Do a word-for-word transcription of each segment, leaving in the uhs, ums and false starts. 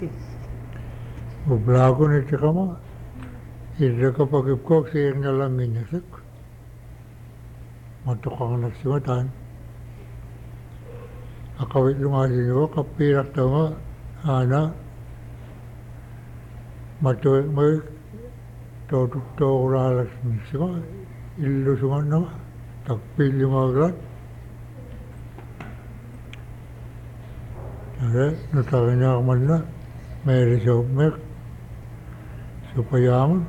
Ublago ni tikama iraka pakipko sir na lang inasik matukang nagsimatan akawit lumasin ko kapirak tama ana matuwik mo totuk tokuralas nisiko illusungan na takpil yung agad Ada nutakinya kamana may resopmek supayaman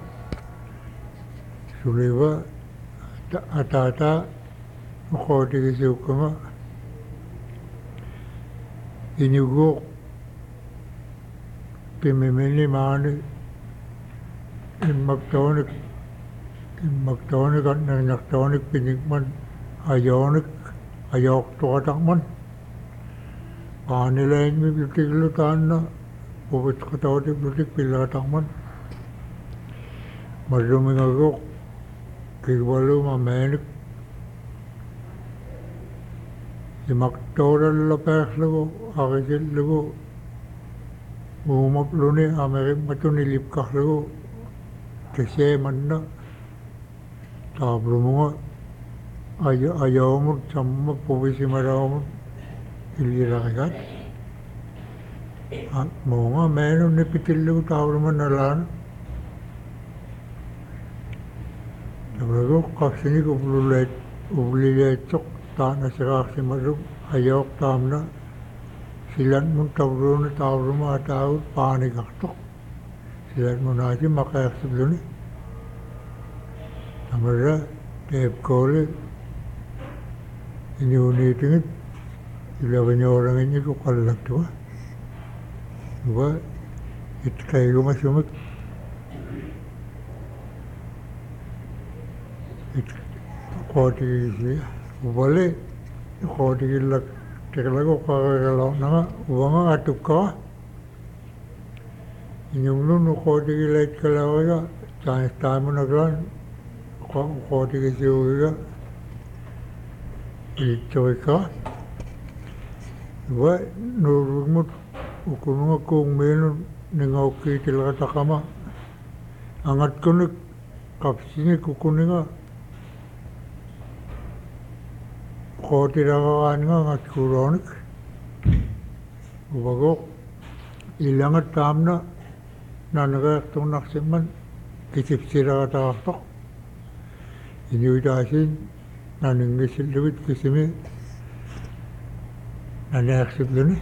suliwa atata ukoti kisukama inyuguk pimimini mani immagtonik immagtonik at nanaktonik pinikman ayonik ayok tukatakman paanilain mi bitiglutan na pupit katawati bitig pilatakman maruming agok kigwalu mamenik imaktoral lapek lago akisil lago umumapluni amerik matunilipkah lago kasi manna tablumunga ay ayawmur samma pubisi marawmur ilirakat monga menu nipitil lago tabluman nalan Lalu kasini kublulet ubliletok tanah serak simaruk ayok tamna silat mun tabruna tabruma tahu panik aktok silat mun aja makai sebelumnya namanya tep kole ini uni tingit ila banyak orang ini tu kalak tu gua itu kayak gua masuk koti sih, boleh koti lak terlalu kalau nama uang atuk kah, ini ulu koti lek kalau ya, jangan tamu negran, koti kesiu ya, itu kah, wah nurut ukurunga kung menu nengau kita lak takama, angat kunik kapsini kukuninga. Koti ragaan nga ngat kuronik ubagok ilangat tamna nanagak tong naksiman kisip siragat aktok inyuitasin naninggisil lewit kisimi nanaksip luni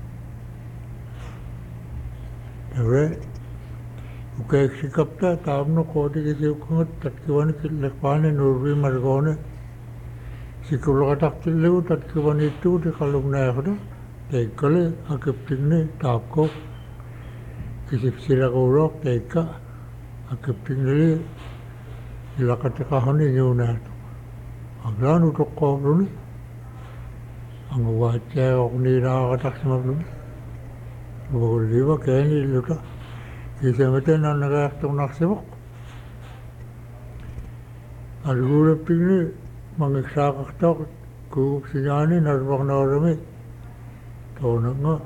Tawe ukek sikapta tamna koti kisip kungat tatkiwan kilakpane nurbi margone Sikula katak tilu tat kiwan itu di kalung naik tekale akip tingni tapko kisip sira kurok teka akip tingni ilakat kahani nyuna aglan utok ko runi ang wache ok ni na katak sama runi bogol liwa kani luta kisemete na nagak tung naksibok algurap tingni Mangiksak tok kukup sinyani narwak na orami. Tawag nga.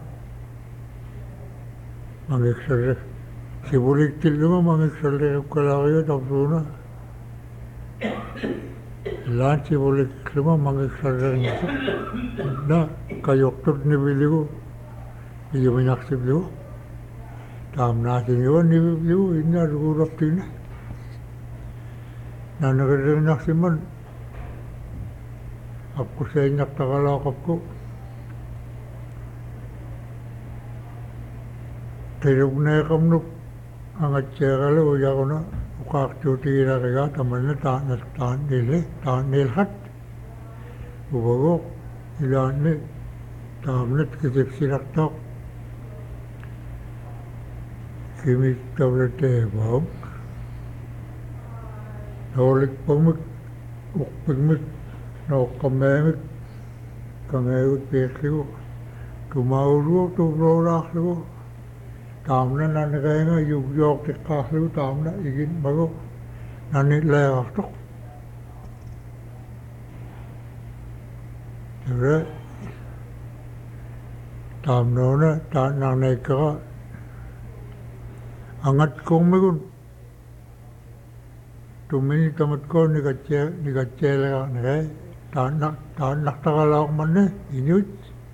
Mangiksak sibulik tilu nga mangiksak lekap kalakayo tapsuna. Lan sibulik lima mangiksak lekap na kayoktot nibili ko. Hindi manaksip liwa. Tam natin yun nibili ko. Hindi narugurap tingna. Nanagarin naksiman. Aku saya nak takala kapku. Teruk na kamnuk angat cekale uja kona ukak cuti ira kaya tamannya tak nak tak nilai tak nilhat. Ubagok ilan ni tamannya kisip sirak tak. Kimi tablet tebab. Taulik pamik ukpigmik No kamemik kamemik pekliu tumauru tu rorak lu tamna nanagay nga yug yok tikah lu tamna igin bago nanit leak tok Tabre tamna na ta nanay ka angat kong megun tumini tamat ko ni katche ni katche la ne ta nak ta nak ta la manne inyut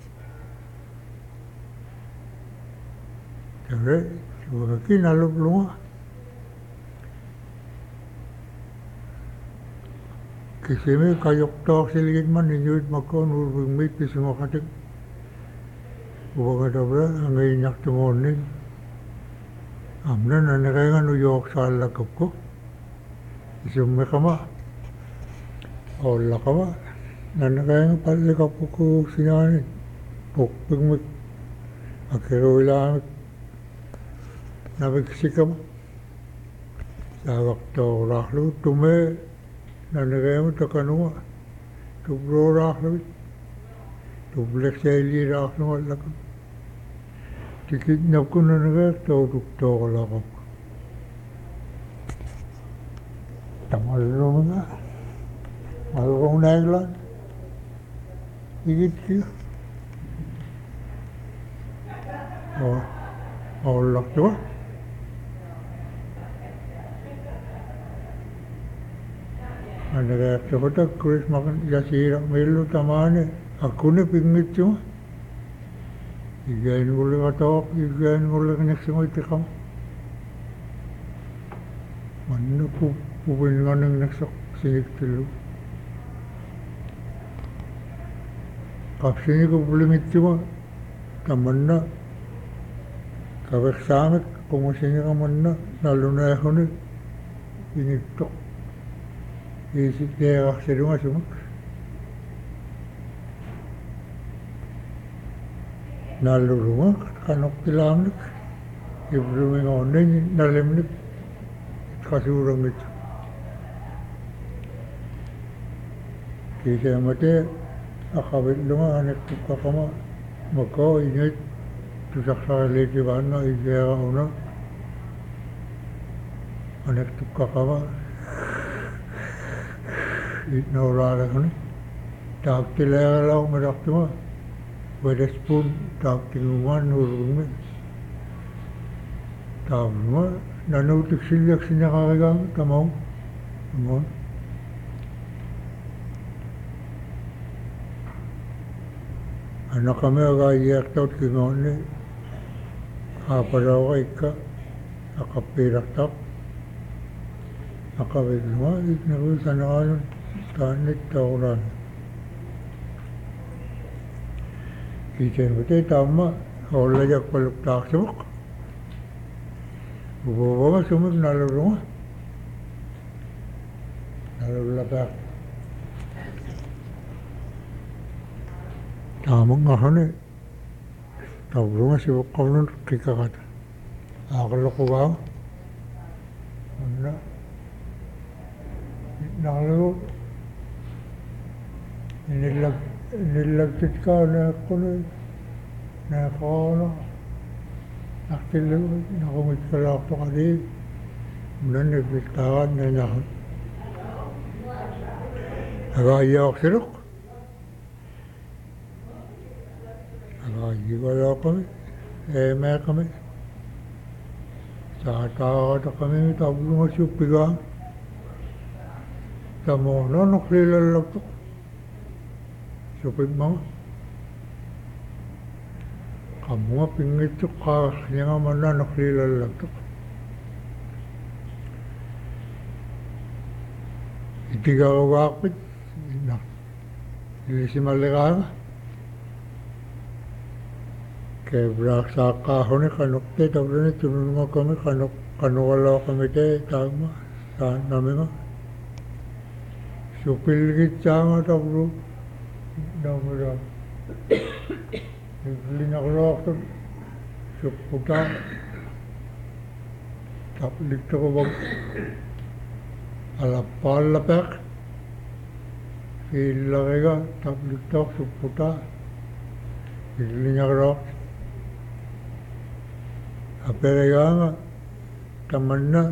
tere suara kina lup lunga kisime kayok tok siligit man inyut makon urbing mit pisimo katik ubaga dabra angai nyak tumoni amna nanakaya nu yok sala kapko isumme kama olla kama nanakaya palle kapko sinani pokping mik akero ilamik nabik sikama sagak to rahlu tume nanakaya mo takanunga tubro rahlu tublek saili rahlu alakam tikit napko nanakaya to tukto alakam tamallo nga malong naglan higit siya o maulak siya ano kaya siya kata Chris makan yasira milo tamane ako na pingit siya igayin ko lang atok igayin ko lang nagsimoy tikam mana po Pupin nga nang nagsak sinig tilo. Kapsini ko bulimit siya taman na kabaksamit kumusini ka man na nalunay ako na pinigtok isip kaya kaksiri nga sumak nalulunga kanok tilamnik ibrumi nga onay nalimnik kasurang ito Kisa mate akabit lunga anek tukka kama mako init tusak sa leti bana igera una anek tukka kama itna urara kani tak tilera lau merak tuma with a spoon tak tinguman urungi tak luma nanutik silyak sinyakagang tamong tamong anak kami agak iyak taut kingon ni kaparaw ka ika akapirak tak akabit luma iknaku sanakalan tanit tauran kicen bete tama hola jak paluk tak subak bubawa sumik nalurunga nalurulapak tamang ahane tabrunga sibuk kaunan kikakat akalo ko ba na nalo nilag nilagtit ka na kuno na kono naktilu nakumit ka lang to kadi muna nagbitawan na nahan nagayak sirok Gigala kami, eme kami, sata kami tablo nga supiga, tamo na naklilalag to, supig mga, kamu nga pingit to ka, niya nga man na naklilalag to. Itiga ka wakit, ilisi malika Kaya berak saka hone kanok te tabrane tunun mo kami kanok kanwala kami te tagma sa namin nga supil git nga tabro namura linaklok to suputa taplik to ko bag alapal lapek ilagay taplik to suputa linaklok Apelaganga tamanna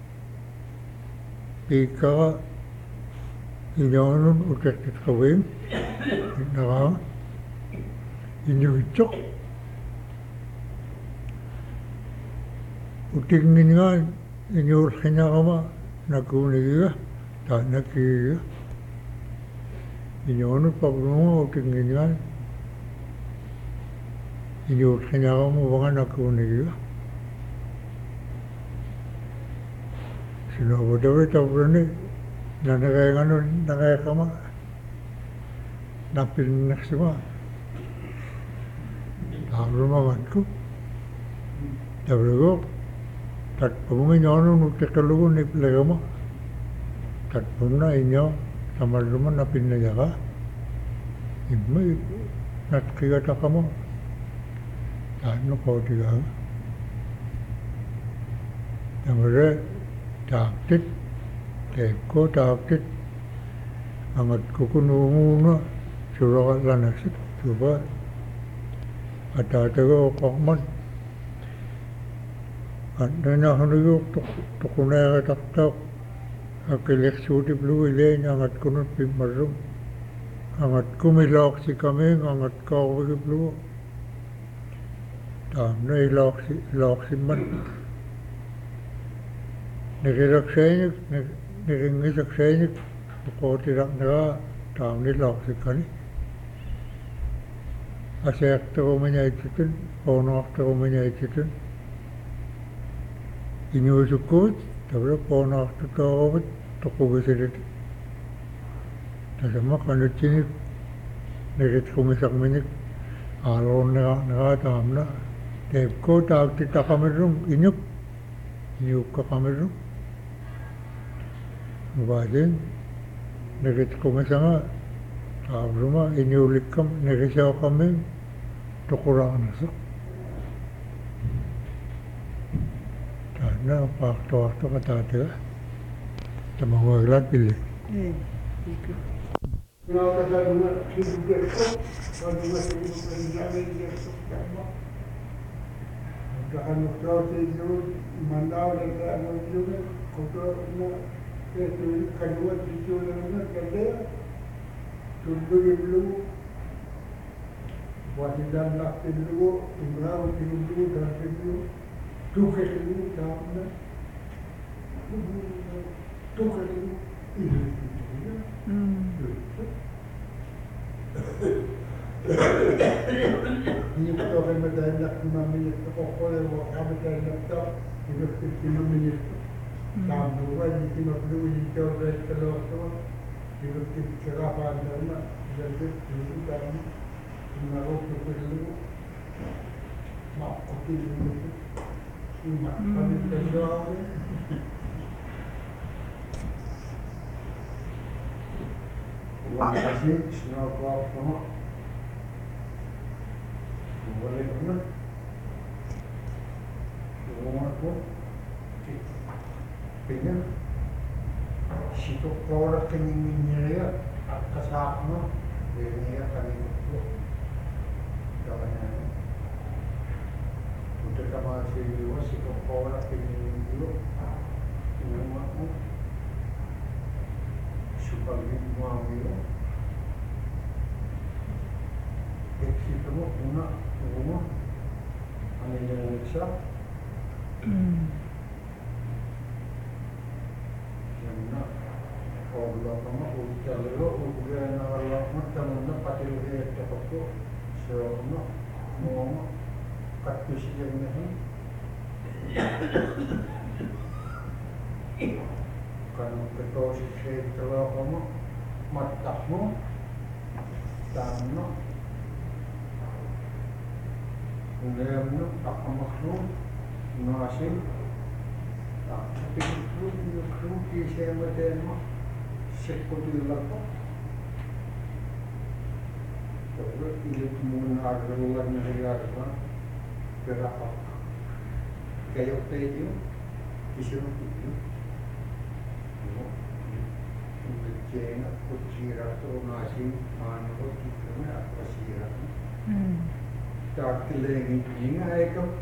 pika inonun utekit kawin naka inyuitok utingin nga inyur kanya kama naguniga ta nakiga inyono pagungo utingin nga inyur kanya kama wanga naguniga sinobodawe tabrani nanagay ngano nagay kama napilinak sima tamrumaman ko tabrago tat pamungin nyono nutekalugo ni pilagama tat pamuna inyo samaruma napinayaga imay natkigata kamo tano kotiga tamare taktit teko taktit angat kukununguna surakat lanaksit coba atataga okokman Nana hanuyuk tukunaya taktak akilik suti blue ile angat kunut pimarum angat kumilok si kami angat kawagi blue tam na ilok si ilok si man nikirak senyik nikingisak senyik tukotirak naka tam nilok si kani asak tako manyaititun ponok tako manyaititun inyusukut tabra ponak tutawat tukubisit tasama kanuchinik nikit kumisak minik alon na na tamna tepko takti takamirung inyuk inyuk ka kamirung mubadin nikit kumisanga tabruma inyulikam nikisaw kami tukurang nasak na waktu-waktu kata-kata tamangwaglat pilih. Eh, ikut. Kalau kata dua hidup besok, kalau dua hidup berjalan besok sama. Jangan lupa tidur, mandau dan jangan juga kotor na itu kedua tidur na kerja, tunggu dulu. Buat dan nak tidur, tinggal tidur dan tidur. Tukar dulu dalamnya, tukar dulu ini itu. Ini kalau kami dah nak lima minit, kalau kalau kami dah nak tak, itu lima minit. Dalam dua ini lima puluh ini jauh dari kalau tu, itu kita apa anda jadi dulu kami menaruh tukar dulu, mak kopi dulu. Mak kami terjual. Terima kasih semua kawan semua. Boleh pernah. Rumah tu, punya situ orang kenyingnya dia kesakma, dia kami tu, jangan. Untuk kamar sendiri, situ orang kenyingnya dulu, rumah tu, supaya rumah dia. Situ rumah rumah, ane yang besar. Yang Allah nama ujalero ujian Allah macam mana pati dia terpaku semua mau katus yang ni kan ketua sih kalau kamu matahmu tanah kemudian tak makhluk nasi tapi itu itu kisah macam sekutu lapa terus ini kemudian ada luar negara apa berapa kayak itu kisah itu China kucira tu nasi mana tu kita ni apa sihir tak keleng ini ay kam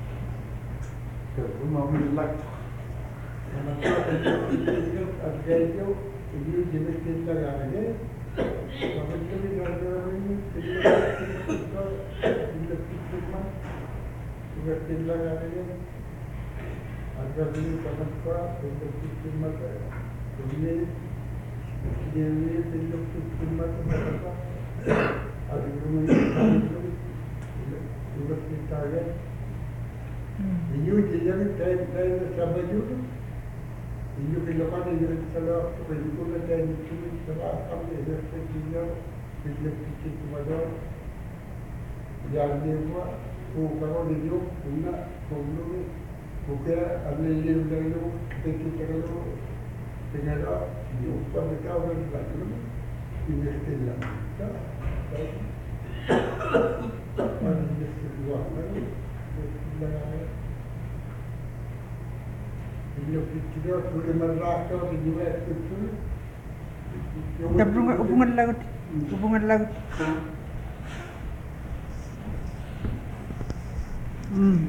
tu mami lak mana tu itu ada itu ini jenis kita yang ada tapi kita ada ini kita kita kita kita kita kita Ada beli teman kau, untuk sistem mata, ini ini untuk sistem mata apa? Ada rumah itu, juga kita ya. Ini jadi saya saya sampai juga. Ini kalau ada yang salah, kalau itu ada yang curi salah, kami ada sekitar bila kita ada yang dia bukan dia punya problem. Bukan ada yang lalu kita kalau dengan itu mereka orang lain ini istilah. Ini istilah lagi. Ini kita sudah merasakan di U S itu. Hubungan hubungan laut, hubungan laut. Hmm.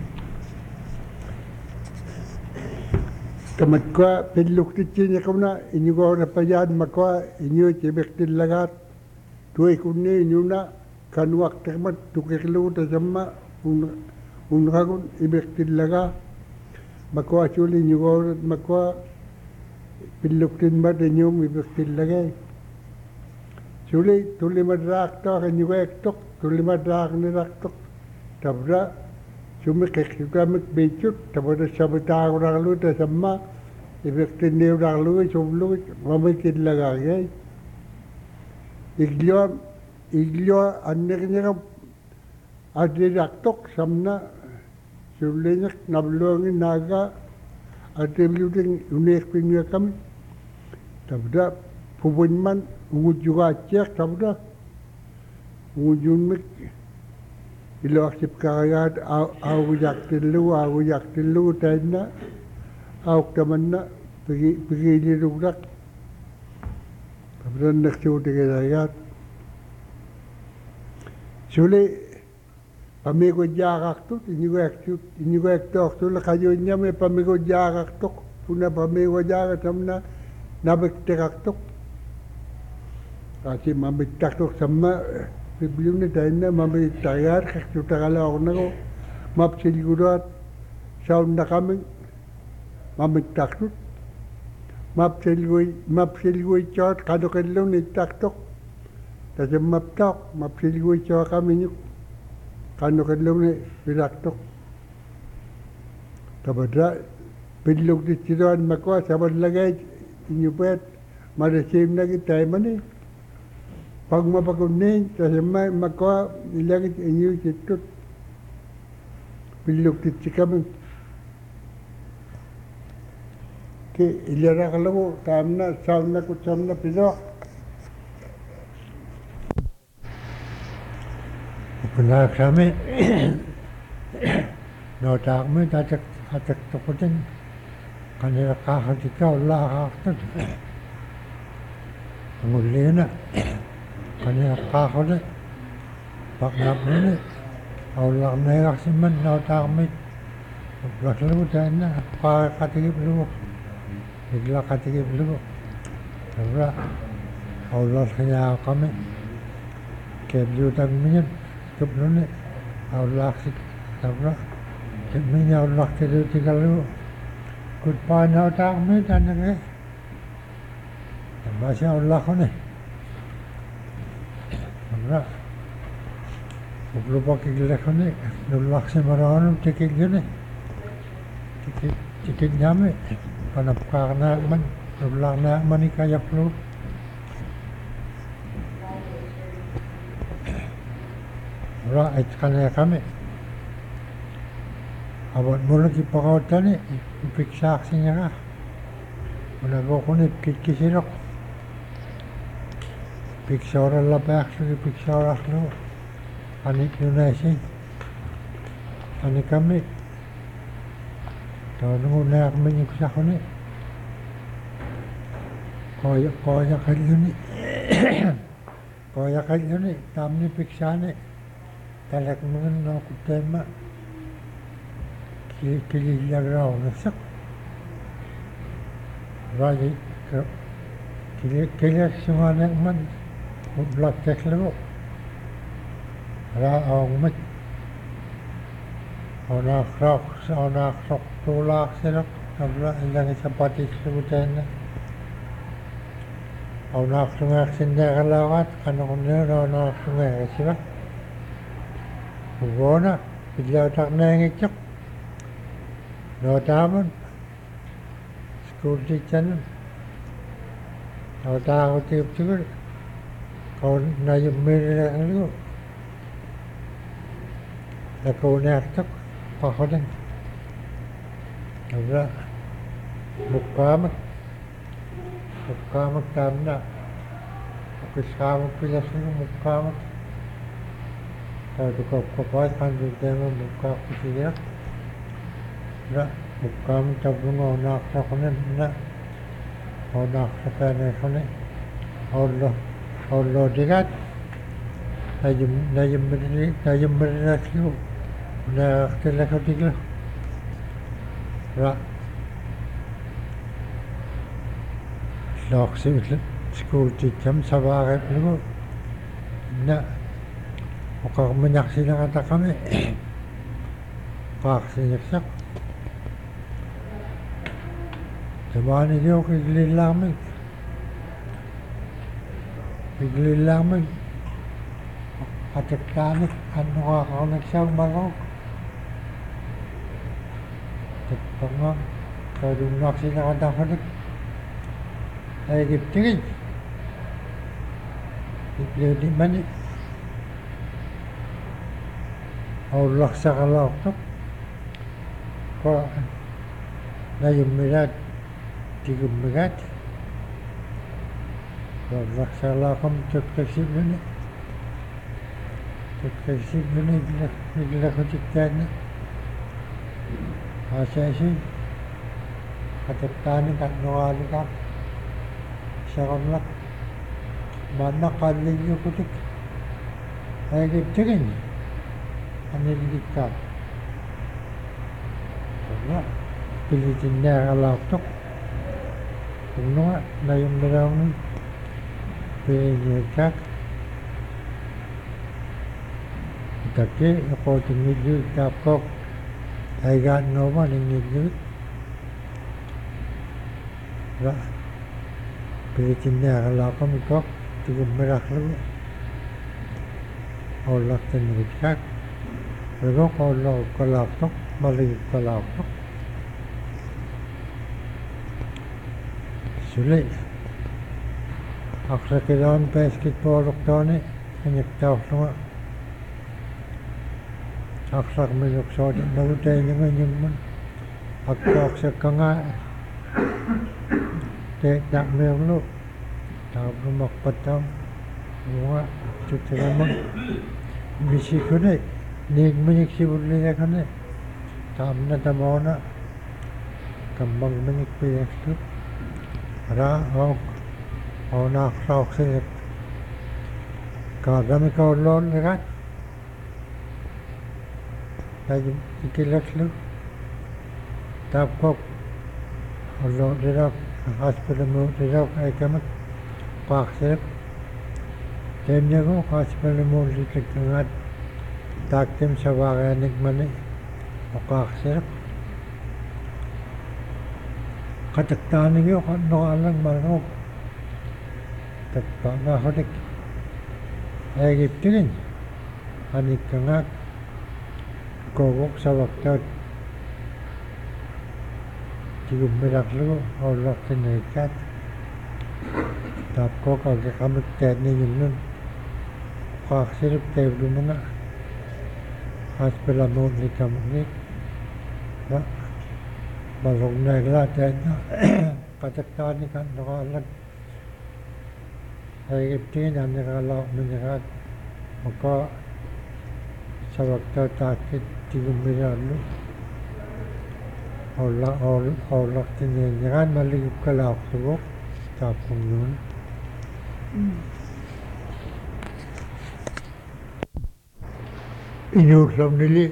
Kamat ko pinluk tichinya kuna inyo ko na payad makwa inyo chibek tilagat tuay kunni inyo na kanwak tekmat tukiklu ta sama un unragun ibek tilaga makwa chuli inyo ko makwa pinluk tinmat inyo ibek tilaga chuli tuli madrak to inyo ko ektok tuli madrak ni raktok tabra cuma kekikamek becuk tabra sabita orang lu ta sama ibektin ni orang lu sebelum memikir lagi iglio iglio anaknya ada raktok samna sebelumnya nablongi naga ada building unik punya kami tabra pubunman juga cek tabra ujung ilo aksip kagad au yaktilu au yaktilu tena au tamanna pergi pergi di rudak kemudian nak cuci kagad sule pamigo jarak tu ini gua tu ini gua tu tu la kajunya me pamigo jarak tu puna pamigo jarak tamna nabek terak tu kasi mambik tak tu sama belum ni tanya mami tayar kita kalau orang nak map seligurat sound nak kami mami takut map seligui map seligui cot kalau kalau ni takut tapi map tak map seligui cot kami ni kalau kalau ni takut tapi dah peluk di ciduan makwa sabar lagi nyupet mada sim lagi time ni pag mapakunin kasama makwa ilagit inyo kitut piluk tit kami ke ilara kalau tamna samna ku samna pido pernah kami notak me tatak tatak tokotin kanila kahati kau lah kahat ngulina kanila kahole paknap ni awak naik siman notak me berlalu dana pa katigip lu igla katigip lu karena Allah kaya kami kebetulan minyak kebetulan Allah sih karena minyak Allah kebetulan tiga lu kutpan notak me dana ke masih Allah kone karena lupa kegila kone nulak semarang tikik gini tikik tikik nyame panap karena man nulak na manikaya flu ora it kane kami abot mula ki pakautan ni ipiksak sinya ka mula ko kone kikisirok piksara labak segi piksara lo anik Indonesia anik kami tahu nunggu nak menyiksa kone koyak koyak kali ni koyak kali ni tamni piksa ni talak mengen no kutema kili kili lagrau nasak raji kili kili semua nak man blok tek lu ra ong mit Onaqsoq onaqsoq tuulaaqsineq amra illangisapatisluguteenna onaqsungeersinneeqalaavaat qanequnniuna onaqsungeerisiva uvoona pillautarnaangitsoq nootaamun school teachernu nootaaruutiuptigul qaun najummiileerlugu lakuuneartoq pahodan amra mukkaamak mukkaamak taamna oqisqaamak pilaslugu mukkaamak taatukoqqopaat qansulteema mukkaaqqusigiaq na mukkaamak tablunga onaaqsaqunanna onaaqsaqaaneerqune ollo ollootigaat najum najummirili najummirilaqlugu unaaqtillakutiglu ra looqsiullu school teacham savaareeplugu na oqarmiñarsilerataqami qaarsinersaq tamaanigiuq iglillaarmik iglillaarmik qateqqaanik annoraaqarnaksau malaruq tappanga taadunnaarsilerataqalik aigiptigin igliulimani aullarsaqalaortoq qa najummilaat tigummigaat aullarsaqalaaqam takkasilluni takkasilluni igla iglakutikkaanna aasaasi qateqqaanik annoraaligaaq saqorlaq maanna qalliyyukutik aigiptigin anillikkaat sonna pilitinneeralaartoq unnuga najummilaarni piiñiikkaak takki eqootingilluit taapkoq aigaannooma ningilluit ra pilitinneeralaaqamikoq tigummiraqlugu ollartinnerikkaak rigoq ollorukkalaartoq maligukkalaartoq suli aqsakilaun basketballortaani aniqtaorluga aqsarmiluqsooti nagutaiñungañummun akkaaqsakkanga teetta'miorlu taaplumarpattaam uga tuttigamma misikune niigminiksivulligakune taamna tamoona kammangminikpiaktu raa oq onaaqsaoqsilik kaadamikaulloolligaat tajum ikilaklu taapkoq olloolliroq hospitalamuuliroq aikamak qaaqsilik teemniagu hospitalamuullitakkangaat taaktim savaaqianikmani oqaaqsilik qateqqaanigiuq annoqaallang malaruq tappangaahutik aigiptigin anikkangaak koguq savaktaat tigummiraqlugu ollartinnerikkaat taapkoq ageqamik taatniñunnun qaaqsilik taivlununga hospitalamuullikkamugnik na malugnaaglaataanna qateqqaanik annoqaallang aigiptigin anniqaalaorminiqaat oqa savaktaat taakkit tigummiraallu olla ollartinniinniqaan maligukkalaorluguq taappunnuun inuullamnili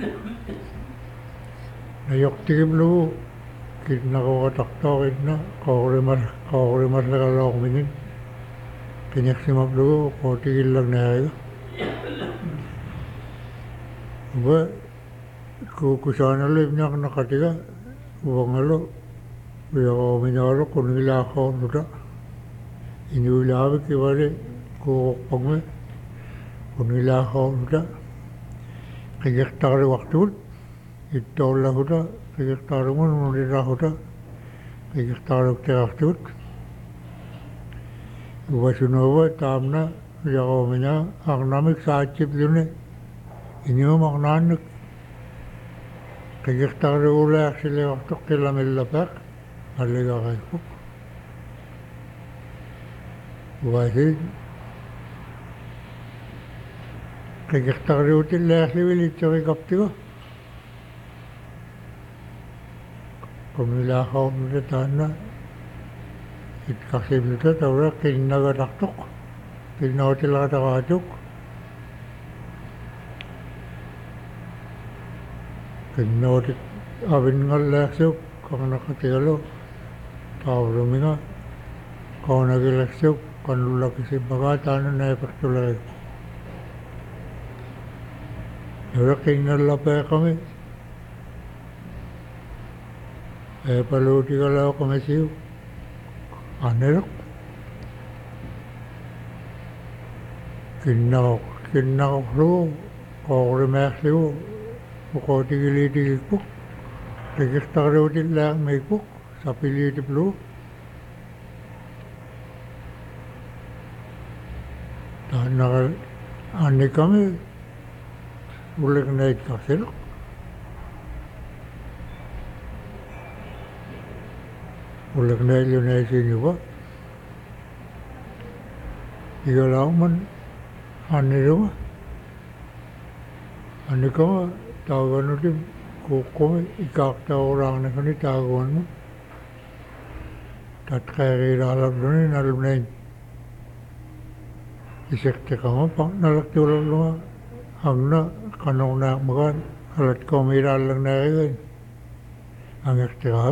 najoqtigimlugu kinnaquqataqtooqinna qoorimas qoorimaslaqaloorminin qiniqsimaplugu qootigillarnaaga uga kukusanalo imnyak nakatiga uvangalo uyakominalo kunilakaonuta inuilavi kivale kuuqpangue kunilakaonuta qiyertariuartugut ittoollahuta qiyertaarimun unilaahuta qiyertaariuktiqartugut uvasunuva taamna uyakomina arnamik saatsiplune inium arnaannik qiyertariulearsileortoq qilamillapaq alligaqaikpuk uvasin qiyertariutillearlivil itserikaptigu kunilaqaornuta taanna itqarsimluta tavra qinnagatartoq qinnautilaqataqaatuk qinnautit avinngallaarsuk qarnaqatigalu taavruminga qaunagilaarsuk qannullakisimpagaa taana naipertulerik tavra qinnallapeeqami eepaluutigalauqamasiu anneruq kinnaqoq kinnaqoqlugu qoorimearligu uqootigiliitigikpuk qiyertariutillaarmiikpuk sapiliitiplugu taannaqa annikami uliqnaitkarsiluq uliqnaillunaisiinuga igalauman anniruga annikama taaganutim kuuqqumi ikaaqtauraarnikuni taaguanmun tatqeeriilaalalluni nalunain isertiqama paqnalaktuulalluga angna qanornaaqmagaan alatqaumiilaallarnaarigain angertiqaaga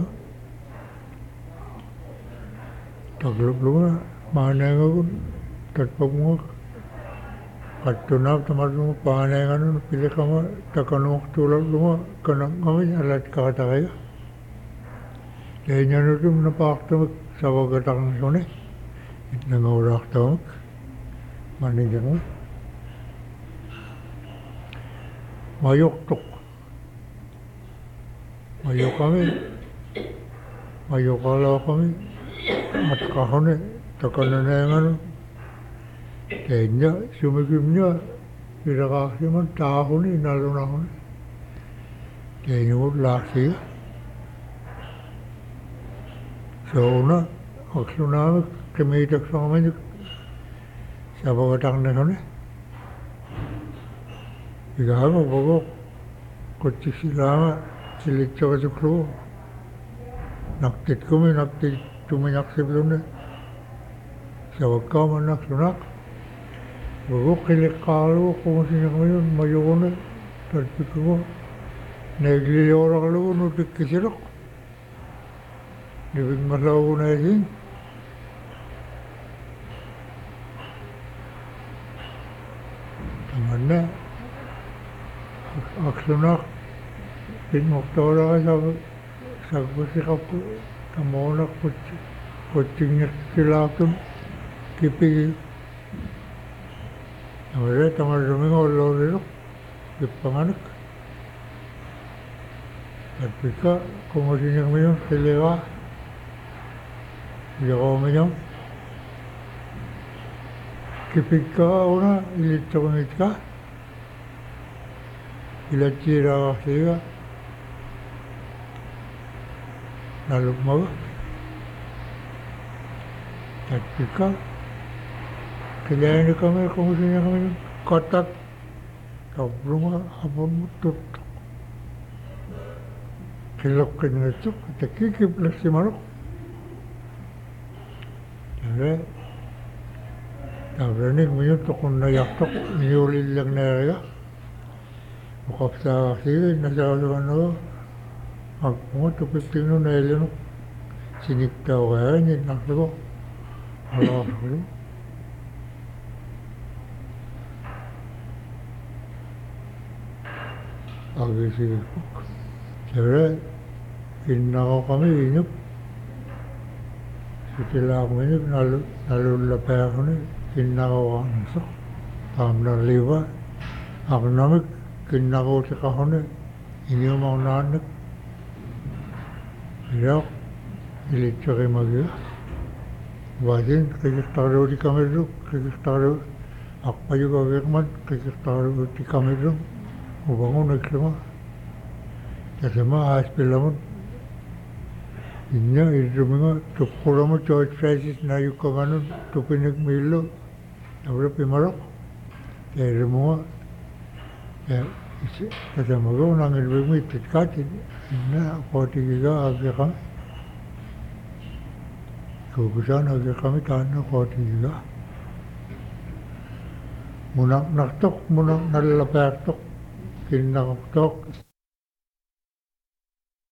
taglubluga maaneangagun tatpagunga qattunaap tamarluga paaneanganun pilikama takanuartuulalluga kanaqngami alatkaqatariga teeñanutum napaartumik savagatarnisuni itnangaulaartavamik manijangum mayuqtuq mayuqami mayuqalauqami atqarruni takananaanganu teeña sumikimña ilaqaarsiman taaruni nalunaruni teeñugut laarsiga souna aqsunaamik qimiitaksarminik savagatarnisuni igaaga upaguq qutsiksilaama silitserisuqlugu naqtitkumi naqtittuminaqsipluni savakkaamannaqsunaaq upaguq qiliqqaalugu qumusiñaqminun mayuguni tatpikkugu naigliliorarlugu nutikkisiluq nivingmallaugunaisiin tamanna aqsunaaq pinngortoolaqa sagvasiqappu tamoonaq qutsi qutsingertilaartum kipigi amare tamalluminga ollooriluq kippanganik tatpikka qumusiñaqminun qiligaa uyoqoomiñam kipikkaqa una ilitserunitka ilatsiiraaqarsiga nalukmaga tatpikka qilaanikami qumusiñaqminun qatak tavrunga apunmuttut qilloqqinngitsuq takkikiplersimaruq tare tavranik minut toqunnayartoq iñuulillerneeriga uqapsaaqarsiga innasaulugannaga aqpunga tupiptignu naillunuq siniktauqaaninnarlugu alaarlu agisiipuk. Siyempre, kinnakaw kami, inyup. Sitilaak inyup, nalu, nalulapay ako ni, kinnakaw ang sok. Tamnar liwa. Ako namik, kinnakaw si kahone, inyum ako nanik. Iyak, ilitsaki magiya. Wasin, kikistaro di kami rin, kikistaro. Akpayo kagakman, kikistaro di kami rin. Ubangon nagsama. Kasi maas pilamon. Inya, idrumi nga, tukura mo George Francis na yung kamanon, tupinig milo. Abra pimarok. Kaya mo nga. Kaya, kasi magaw nang ilbig titkatin. Inya, kotigiga, agya kami. Kukusan agya kami, tahan na kotigiga. Munak naktok, munak nalalapaktok. Kinaktok.